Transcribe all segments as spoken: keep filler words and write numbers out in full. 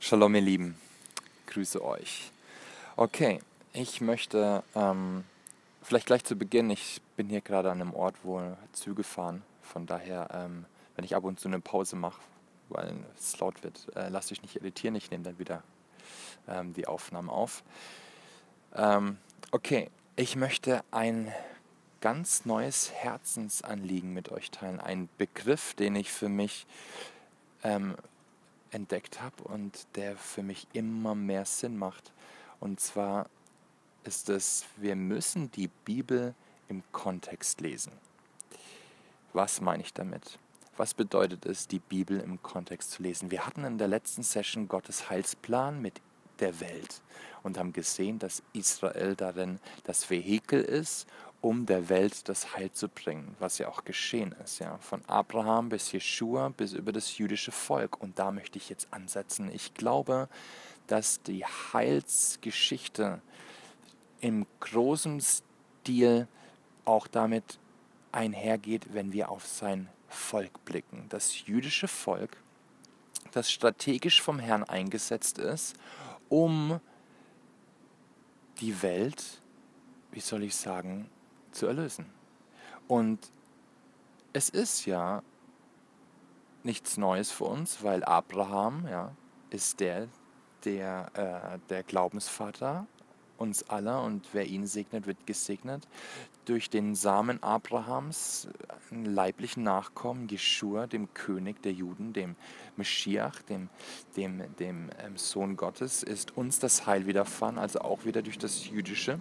Shalom, ihr Lieben, grüße euch. Okay, ich möchte ähm, vielleicht gleich zu Beginn, ich bin hier gerade an einem Ort, wo Züge fahren, von daher, ähm, wenn ich ab und zu eine Pause mache, weil es laut wird, äh, lasst euch nicht irritieren, ich nehme dann wieder ähm, die Aufnahmen auf. Ähm, okay, ich möchte ein ganz neues Herzensanliegen mit euch teilen, ein Begriff, den ich für mich ähm, entdeckt habe und der für mich immer mehr Sinn macht. Und zwar ist es, wir müssen die Bibel im Kontext lesen. Was meine ich damit? Was bedeutet es, die Bibel im Kontext zu lesen? Wir hatten in der letzten Session Gottes Heilsplan mit der Welt und haben gesehen, dass Israel darin das Vehikel ist, um der Welt das Heil zu bringen, was ja auch geschehen ist, ja, von Abraham bis Jeschua bis über das jüdische Volk. Und da möchte ich jetzt ansetzen. Ich glaube, dass die Heilsgeschichte im großen Stil auch damit einhergeht, wenn wir auf sein Volk blicken. Das jüdische Volk, das strategisch vom Herrn eingesetzt ist, um die Welt, wie soll ich sagen, zu erlösen. Und es ist ja nichts Neues für uns, weil Abraham, ja, ist der, der, äh, der Glaubensvater uns aller, und wer ihn segnet, wird gesegnet. Durch den Samen Abrahams, einen leiblichen Nachkommen, Jeschua, dem König der Juden, dem Meschiach, dem, dem, dem ähm, Sohn Gottes, ist uns das Heil widerfahren, also auch wieder durch das Jüdische.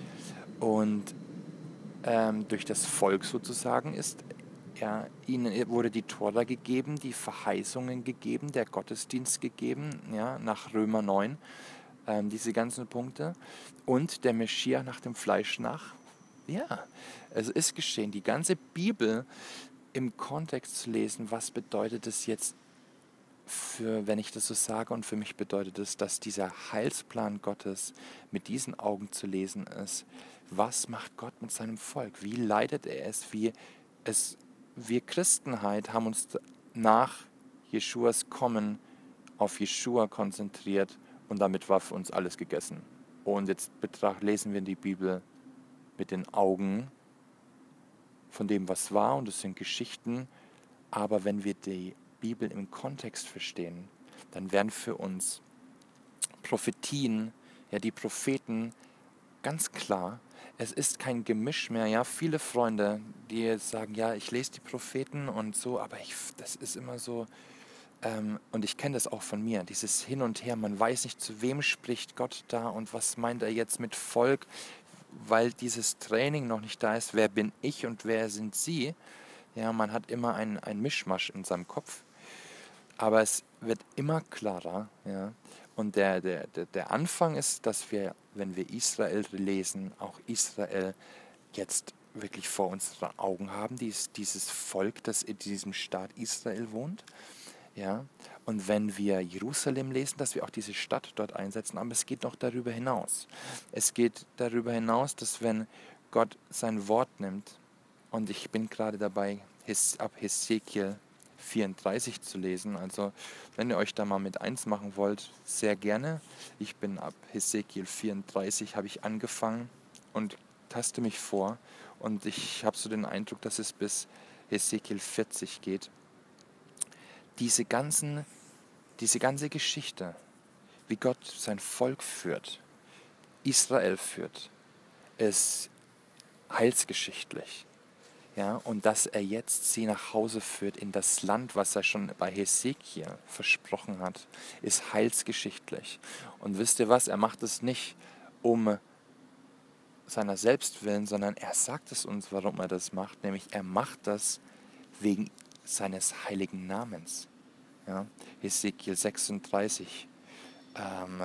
Und ähm, durch das Volk sozusagen ist ja, ihnen wurde die Tora gegeben, die Verheißungen gegeben, der Gottesdienst gegeben, ja, nach Römer neun, ähm, diese ganzen Punkte. Und der Meschiach nach dem Fleisch nach. Ja, es ist geschehen. Die ganze Bibel im Kontext zu lesen, was bedeutet es jetzt für, wenn ich das so sage, und für mich bedeutet es, dass dieser Heilsplan Gottes mit diesen Augen zu lesen ist. Was macht Gott mit seinem Volk? Wie leitet er es? Wie es wir Christenheit haben uns nach Jeschuas Kommen auf Jeschua konzentriert und damit war für uns alles gegessen. Und jetzt betracht, lesen wir die Bibel mit den Augen von dem, was war, und es sind Geschichten, aber wenn wir die Bibel im Kontext verstehen, dann werden für uns Prophetien, ja, die Propheten, ganz klar, es ist kein Gemisch mehr. Ja, viele Freunde, die jetzt sagen, ja, ich lese die Propheten und so, aber ich, das ist immer so, ähm, und ich kenne das auch von mir, dieses Hin und Her, man weiß nicht, zu wem spricht Gott da und was meint er jetzt mit Volk, weil dieses Training noch nicht da ist, wer bin ich und wer sind sie. Ja, man hat immer ein, ein Mischmasch in seinem Kopf, aber es wird immer klarer, ja. Und der, der, der, der Anfang ist, dass wir, wenn wir Israel lesen, auch Israel jetzt wirklich vor unseren Augen haben, dies, dieses Volk, das in diesem Staat Israel wohnt. Ja. Und wenn wir Jerusalem lesen, dass wir auch diese Stadt dort einsetzen, aber es geht noch darüber hinaus. Es geht darüber hinaus, dass wenn Gott sein Wort nimmt, und ich bin gerade dabei, ab Hesekiel vierunddreißig zu lesen. Also wenn ihr euch da mal mit eins machen wollt, sehr gerne. Ich bin ab Hesekiel vierunddreißig, habe ich angefangen und taste mich vor. Und ich habe so den Eindruck, dass es bis Hesekiel vierzig geht. Diese, ganzen, diese ganze Geschichte, wie Gott sein Volk führt, Israel führt, ist heilsgeschichtlich. Ja, und dass er jetzt sie nach Hause führt in das Land, was er schon bei Hesekiel versprochen hat, ist heilsgeschichtlich. Und wisst ihr was, er macht es nicht um seiner selbst willen, sondern er sagt es uns, warum er das macht, nämlich er macht das wegen seines heiligen Namens. Ja, Hesekiel sechsunddreißig, ähm,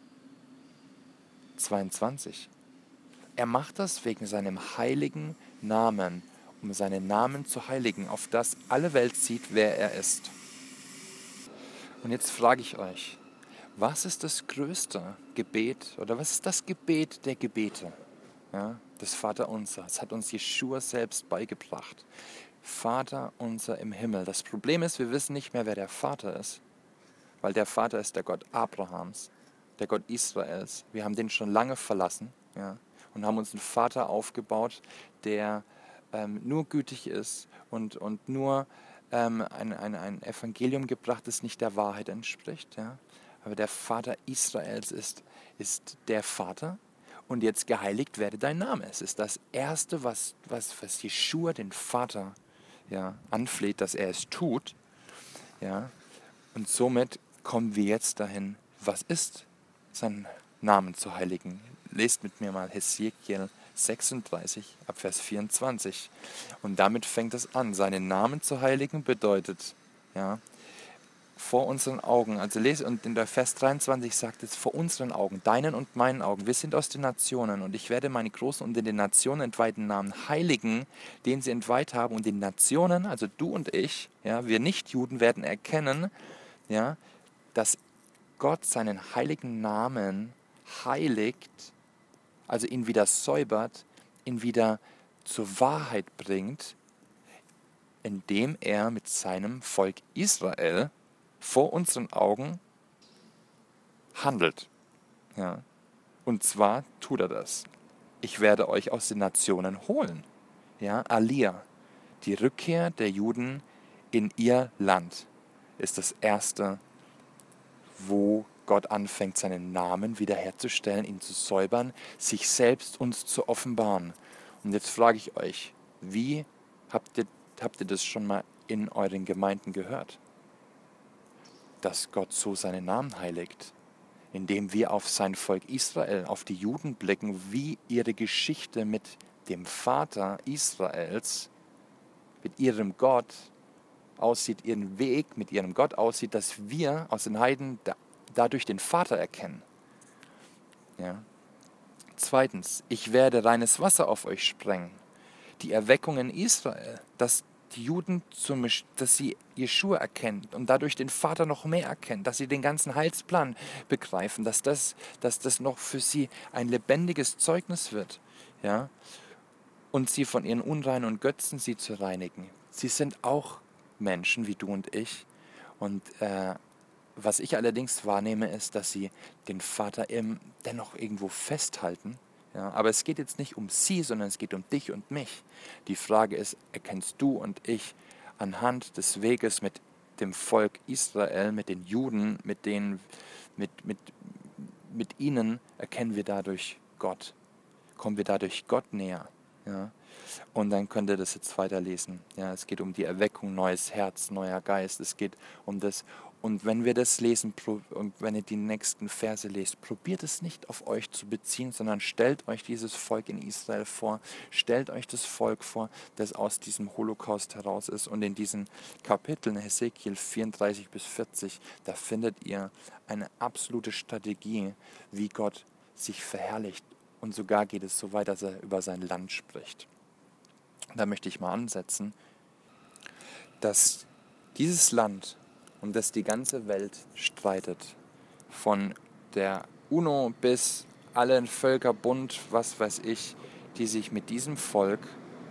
zweiundzwanzig. Er macht das wegen seinem heiligen Namen, um seinen Namen zu heiligen, auf das alle Welt sieht, wer er ist. Und jetzt frage ich euch, was ist das größte Gebet oder was ist das Gebet der Gebete? Ja, das Vaterunser, das hat uns Jeschua selbst beigebracht. Vater unser im Himmel. Das Problem ist, wir wissen nicht mehr, wer der Vater ist. weil der Vater ist der Gott Abrahams, der Gott Israels. Wir haben den schon lange verlassen, ja, und haben uns einen Vater aufgebaut, der ähm, nur gütig ist und, und nur ähm, ein, ein, ein Evangelium gebracht, das nicht der Wahrheit entspricht. Ja. Aber der Vater Israels ist, ist der Vater. Und jetzt geheiligt werde dein Name. Es ist das Erste, was, was, was Jeschua den Vater, ja, anfleht, dass er es tut. Ja. Und somit kommen wir jetzt dahin, was ist, seinen Namen zu heiligen. Lest mit mir mal Hesekiel sechsunddreißig, ab Vers vierundzwanzig. Und damit fängt es an. Seinen Namen zu heiligen bedeutet, ja, vor unseren Augen, also lese, und in der Vers dreiundzwanzig sagt es, vor unseren Augen, deinen und meinen Augen, wir sind aus den Nationen und ich werde meine großen und in den Nationen entweihten Namen heiligen, den sie entweiht haben, und die Nationen, also du und ich, ja, wir Nichtjuden werden erkennen, ja, dass Gott seinen heiligen Namen heiligt, also ihn wieder säubert, ihn wieder zur Wahrheit bringt, indem er mit seinem Volk Israel vor unseren Augen handelt. Ja. Und zwar tut er das. Ich werde euch aus den Nationen holen. Ja, Alia, die Rückkehr der Juden in ihr Land, ist das Erste, wo Gott anfängt, seinen Namen wiederherzustellen, ihn zu säubern, sich selbst uns zu offenbaren. Und jetzt frage ich euch, wie habt ihr, habt ihr das schon mal in euren Gemeinden gehört? Dass Gott so seinen Namen heiligt, indem wir auf sein Volk Israel, auf die Juden blicken, wie ihre Geschichte mit dem Vater Israels, mit ihrem Gott aussieht, ihren Weg mit ihrem Gott aussieht, dass wir aus den Heiden da, dadurch den Vater erkennen. Ja. Zweitens, ich werde reines Wasser auf euch sprengen. Die Erweckung in Israel, dass die Juden, zum, dass sie Jeschua erkennen und dadurch den Vater noch mehr erkennen, dass sie den ganzen Heilsplan begreifen, dass das, dass das noch für sie ein lebendiges Zeugnis wird, ja, und sie von ihren Unreinen und Götzen sie zu reinigen. Sie sind auch Menschen wie du und ich, und äh, was ich allerdings wahrnehme, ist, dass sie den Vater im, dennoch irgendwo festhalten. Ja, aber es geht jetzt nicht um sie, sondern es geht um dich und mich. Die Frage ist, erkennst du und ich anhand des Weges mit dem Volk Israel, mit den Juden, mit, denen, mit, mit, mit ihnen erkennen wir dadurch Gott. Kommen wir dadurch Gott näher. Ja? Und dann könnt ihr das jetzt weiterlesen. Ja, es geht um die Erweckung, neues Herz, neuer Geist. Es geht um das. Und wenn wir das lesen und wenn ihr die nächsten Verse lest, probiert es nicht auf euch zu beziehen, sondern stellt euch dieses Volk in Israel vor, stellt euch das Volk vor, das aus diesem Holocaust heraus ist. Und in diesen Kapiteln, Hesekiel vierunddreißig bis vierzig, da findet ihr eine absolute Strategie, wie Gott sich verherrlicht. Und sogar geht es so weit, dass er über sein Land spricht. Da möchte ich mal ansetzen, dass dieses Land, um das die ganze Welt streitet, von der UNO bis allen Völkerbund, was weiß ich, die sich mit diesem Volk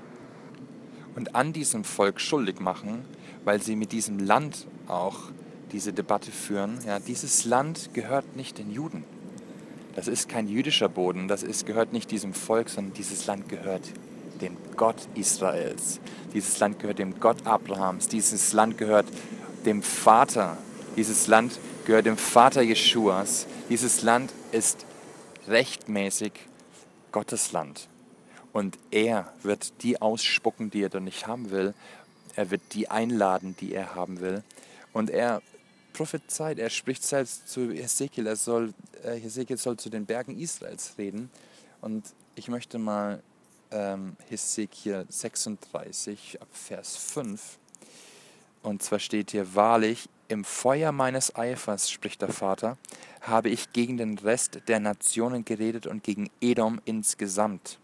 und an diesem Volk schuldig machen, weil sie mit diesem Land auch diese Debatte führen. Ja, dieses Land gehört nicht den Juden. Das ist kein jüdischer Boden, das ist, gehört nicht diesem Volk, sondern dieses Land gehört dem Gott Israels. Dieses Land gehört dem Gott Abrahams. Dieses Land gehört dem Vater. Dieses Land gehört dem Vater Jeschuas. Dieses Land ist rechtmäßig Gottes Land. Und er wird die ausspucken, die er da nicht haben will. Er wird die einladen, die er haben will. Und er prophezeit, er spricht selbst zu Hesekiel, er soll, äh, Hesekiel soll zu den Bergen Israels reden. Und ich möchte mal ähm, Hesekiel sechsunddreißig ab Vers fünf, und zwar steht hier, wahrlich, im Feuer meines Eifers, spricht der Vater, habe ich gegen den Rest der Nationen geredet und gegen Edom insgesamt,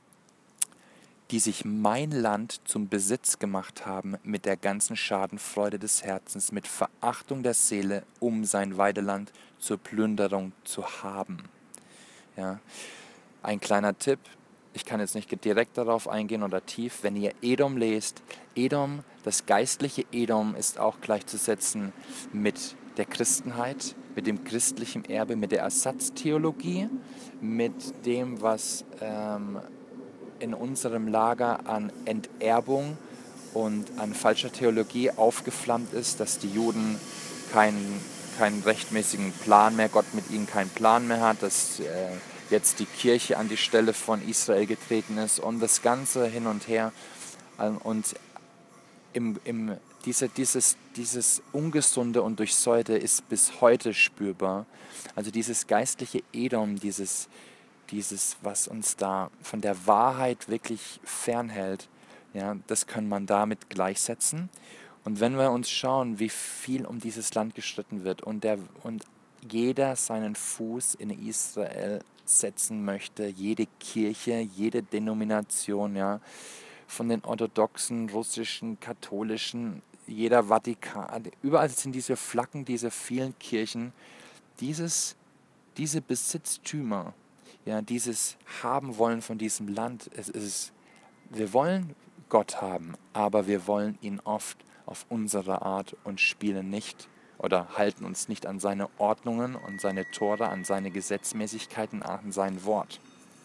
die sich mein Land zum Besitz gemacht haben mit der ganzen Schadenfreude des Herzens, mit Verachtung der Seele, um sein Weideland zur Plünderung zu haben. Ja. Ein kleiner Tipp, ich kann jetzt nicht direkt darauf eingehen oder tief, wenn ihr Edom lest, Edom, das geistliche Edom ist auch gleichzusetzen mit der Christenheit, mit dem christlichen Erbe, mit der Ersatztheologie, mit dem, was ähm, in unserem Lager an Enterbung und an falscher Theologie aufgeflammt ist, dass die Juden keinen, keinen rechtmäßigen Plan mehr, Gott mit ihnen keinen Plan mehr hat, dass äh, jetzt die Kirche an die Stelle von Israel getreten ist und das Ganze hin und her. Ähm, und im, im, diese, dieses, dieses Ungesunde und Durchsäute ist bis heute spürbar. Also dieses geistliche Edom, dieses, dieses, was uns da von der Wahrheit wirklich fernhält, ja, das kann man damit gleichsetzen. Und wenn wir uns schauen, wie viel um dieses Land gestritten wird und, der, und jeder seinen Fuß in Israel setzen möchte, jede Kirche, jede Denomination, ja, von den orthodoxen, russischen, katholischen, jeder Vatikan, überall sind diese Flaggen, diese vielen Kirchen, dieses, diese Besitztümer, ja, dieses Haben wollen von diesem Land. Es ist, wir wollen Gott haben, aber wir wollen ihn oft auf unsere Art und spielen nicht oder halten uns nicht an seine Ordnungen und seine Tore, an seine Gesetzmäßigkeiten, an sein Wort.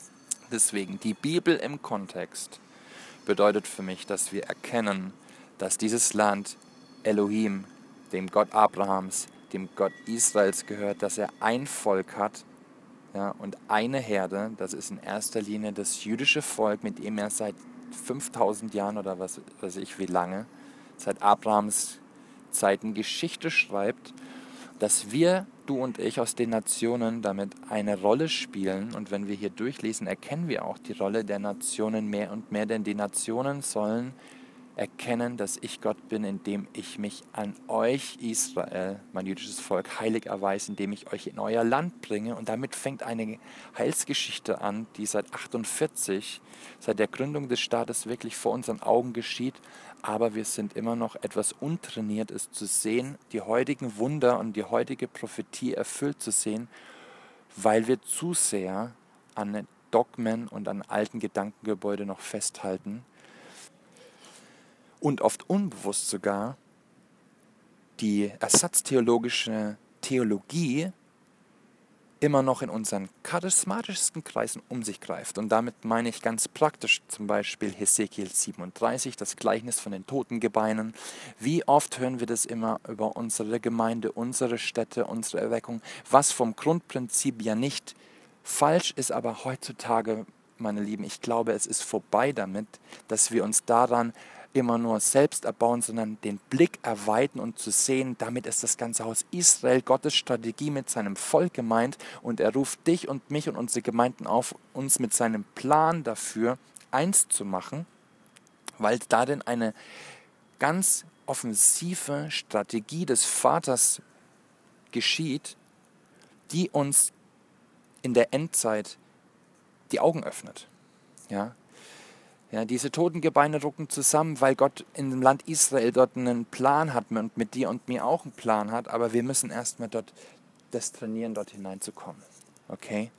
Deswegen die Bibel im Kontext bedeutet für mich, dass wir erkennen, dass dieses Land Elohim, dem Gott Abrahams, dem Gott Israels gehört, dass er ein Volk hat, ja, und eine Herde. Das ist in erster Linie das jüdische Volk, mit dem er seit fünftausend Jahren oder was weiß ich wie lange, seit Abrahams Zeiten Geschichte schreibt, dass wir, du und ich, aus den Nationen damit eine Rolle spielen. Und wenn wir hier durchlesen, erkennen wir auch die Rolle der Nationen mehr und mehr, denn die Nationen sollen erkennen, dass ich Gott bin, indem ich mich an euch, Israel, mein jüdisches Volk, heilig erweise, indem ich euch in euer Land bringe. Und damit fängt eine Heilsgeschichte an, die seit achtundvierzig, seit der Gründung des Staates wirklich vor unseren Augen geschieht. Aber wir sind immer noch etwas untrainiert, es zu sehen, die heutigen Wunder und die heutige Prophetie erfüllt zu sehen, weil wir zu sehr an Dogmen und an alten Gedankengebäude noch festhalten und oft unbewusst sogar die ersatztheologische Theologie immer noch in unseren charismatischsten Kreisen um sich greift. Und damit meine ich ganz praktisch zum Beispiel Hesekiel siebenunddreißig, das Gleichnis von den Totengebeinen. Wie oft hören wir das immer über unsere Gemeinde, unsere Städte, unsere Erweckung, was vom Grundprinzip ja nicht falsch ist, aber heutzutage, meine Lieben, ich glaube, es ist vorbei damit, dass wir uns daran immer nur selbst erbauen, sondern den Blick erweitern und zu sehen, damit ist das ganze Haus Israel, Gottes Strategie mit seinem Volk gemeint, und er ruft dich und mich und unsere Gemeinden auf, uns mit seinem Plan dafür eins zu machen, weil darin eine ganz offensive Strategie des Vaters geschieht, die uns in der Endzeit die Augen öffnet. Ja, Ja, diese Totengebeine rucken zusammen, weil Gott in dem Land Israel dort einen Plan hat und mit dir und mir auch einen Plan hat, aber wir müssen erstmal dort das trainieren, dort hineinzukommen. Okay?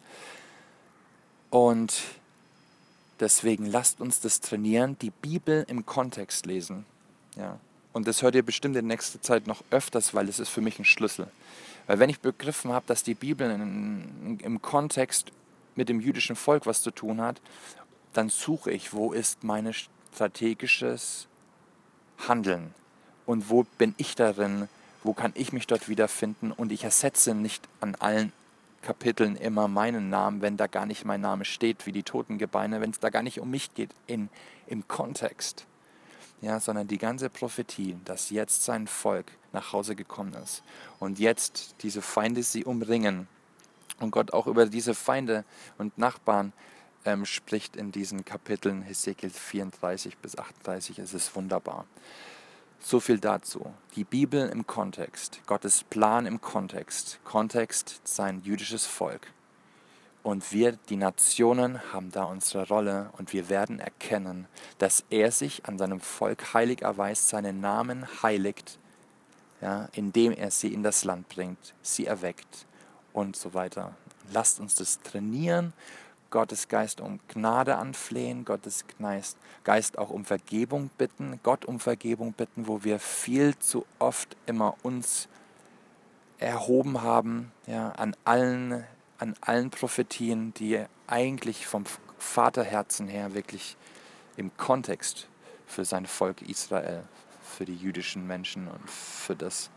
Und deswegen lasst uns das trainieren, die Bibel im Kontext lesen. Ja? Und das hört ihr bestimmt in nächster Zeit noch öfters, weil es ist für mich ein Schlüssel. Weil wenn ich begriffen habe, dass die Bibel in, im Kontext mit dem jüdischen Volk was zu tun hat, dann suche ich, wo ist mein strategisches Handeln und wo bin ich darin, wo kann ich mich dort wiederfinden, und ich ersetze nicht an allen Kapiteln immer meinen Namen, wenn da gar nicht mein Name steht, wie die Totengebeine, wenn es da gar nicht um mich geht in, im Kontext, ja, sondern die ganze Prophetie, dass jetzt sein Volk nach Hause gekommen ist und jetzt diese Feinde sie umringen und Gott auch über diese Feinde und Nachbarn Ähm, spricht in diesen Kapiteln Hesekiel vierunddreißig bis achtunddreißig. Es ist wunderbar. So viel dazu. Die Bibel im Kontext, Gottes Plan im Kontext. Kontext sein jüdisches Volk. Und wir, die Nationen, haben da unsere Rolle, und wir werden erkennen, dass er sich an seinem Volk heilig erweist, seinen Namen heiligt, ja, indem er sie in das Land bringt, sie erweckt und so weiter. Lasst uns das trainieren, Gottes Geist um Gnade anflehen, Gottes Geist auch um Vergebung bitten, Gott um Vergebung bitten, wo wir viel zu oft immer uns erhoben haben, ja, an allen, an allen Prophetien, die eigentlich vom Vaterherzen her wirklich im Kontext für sein Volk Israel, für die jüdischen Menschen und für das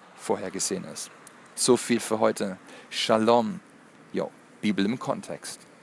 vorhergesehen ist. So viel für heute. Shalom. Jo, Bibel im Kontext.